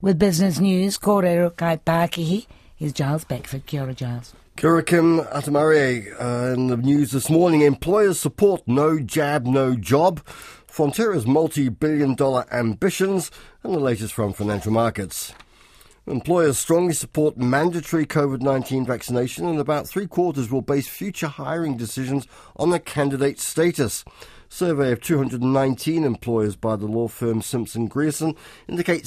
With business news, kōrero kai Pākihi, here's Giles Beckford. Kia ora, Giles. Kia ora, Kim Atamare. In the news this morning, employers support no jab, no job, Fonterra's multi-billion-dollar ambitions, and the latest from financial markets. Employers strongly support mandatory COVID-19 vaccination, and about three-quarters will base future hiring decisions on a candidate's status. Survey of 219 employers by the law firm Simpson Grierson indicates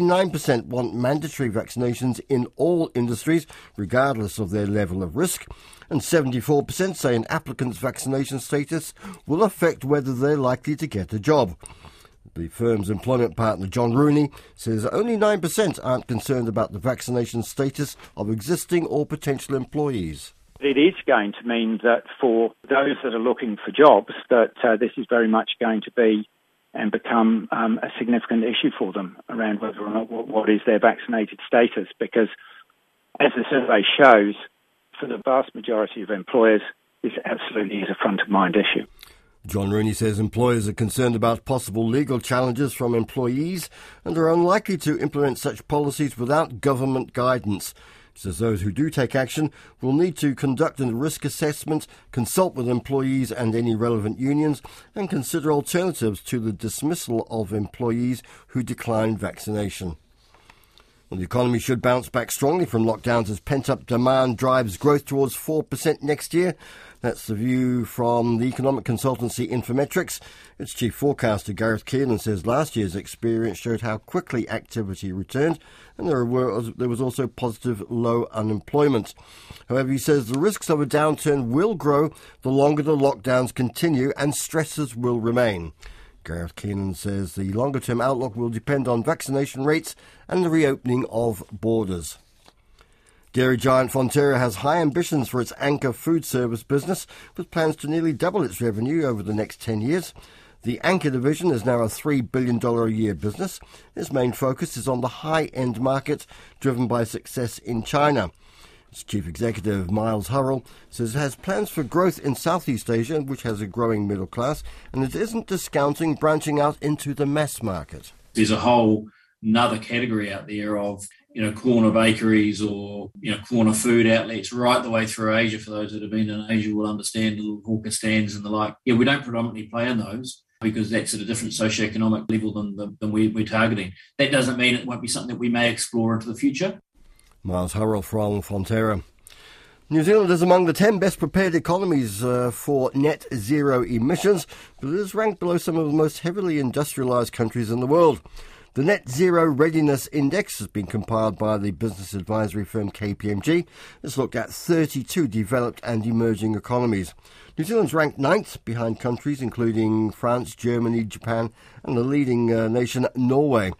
69% want mandatory vaccinations in all industries, regardless of their level of risk, and 74% say an applicant's vaccination status will affect whether they're likely to get a job. The firm's employment partner, John Rooney, says only 9% aren't concerned about the vaccination status of existing or potential employees. It is going to mean that for those that are looking for jobs, that this is very much going to be and become a significant issue for them around whether or not what is their vaccinated status. Because, as the survey shows, for the vast majority of employers, this absolutely is a front-of-mind issue. John Rooney says employers are concerned about possible legal challenges from employees and are unlikely to implement such policies without government guidance. He says those who do take action will need to conduct a risk assessment, consult with employees and any relevant unions, and consider alternatives to the dismissal of employees who decline vaccination. Well, the economy should bounce back strongly from lockdowns as pent-up demand drives growth towards 4% next year. That's the view from the economic consultancy Infometrics. Its chief forecaster Gareth Keenan says last year's experience showed how quickly activity returned, and there was also positive low unemployment. However, he says the risks of a downturn will grow the longer the lockdowns continue and stresses will remain. Gareth Keenan says the longer-term outlook will depend on vaccination rates and the reopening of borders. Dairy giant Fonterra has high ambitions for its Anchor food service business, with plans to nearly double its revenue over the next 10 years. The Anchor division is now a $3 billion a year business. Its main focus is on the high-end market, driven by success in China. Its chief executive, Miles Hurrell, says it has plans for growth in Southeast Asia, which has a growing middle class, and it isn't discounting branching out into the mass market. There's a whole another category out there of, corner bakeries or, corner food outlets right the way through Asia. For those that have been in Asia will understand the little hawker stands and the like. Yeah, we don't predominantly play in those because that's at a different socioeconomic level than we're targeting. That doesn't mean it won't be something that we may explore into the future. Miles Hurrell from Fonterra. New Zealand is among the 10 best prepared economies for net zero emissions, but it is ranked below some of the most heavily industrialised countries in the world. The Net Zero Readiness Index has been compiled by the business advisory firm KPMG. It's looked at 32 developed and emerging economies. New Zealand's ranked 9th behind countries including France, Germany, Japan and the leading nation Norway.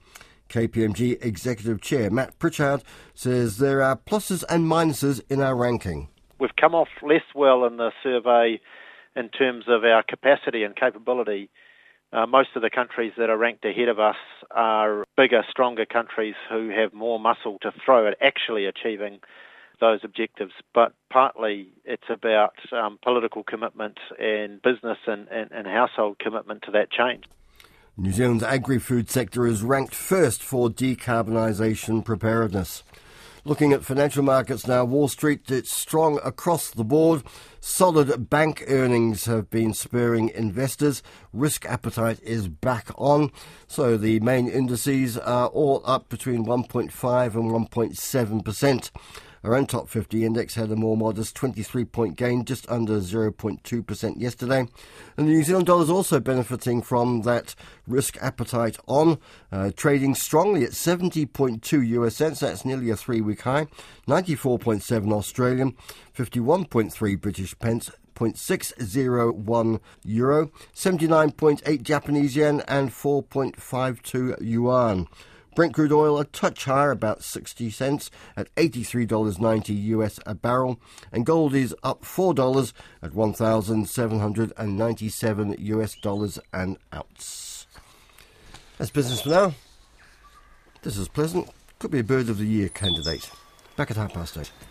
KPMG Executive Chair Matt Pritchard says there are pluses and minuses in our ranking. We've come off less well in the survey in terms of our capacity and capability. Most of the countries that are ranked ahead of us are bigger, stronger countries who have more muscle to throw at actually achieving those objectives. But partly it's about political commitment and business and household commitment to that change. New Zealand's agri-food sector is ranked first for decarbonisation preparedness. Looking at financial markets now, Wall Street, it's strong across the board. Solid bank earnings have been spurring investors. Risk appetite is back on. So the main indices are all up between 1.5 and 1.7%. Our own top 50 index had a more modest 23-point gain, just under 0.2% yesterday. And the New Zealand dollar is also benefiting from that risk appetite on, trading strongly at 70.2 US cents. That's nearly a 3-week high. 94.7 Australian, 51.3 British pence, 0.601 euro, 79.8 Japanese yen and 4.52 yuan. Brent crude oil a touch higher, about 60 cents at $83.90 US a barrel, and gold is up $4 at $1,797 US dollars an ounce. That's business for now. This is Pleasant. Could be a Bird of the Year candidate. Back at 8:30.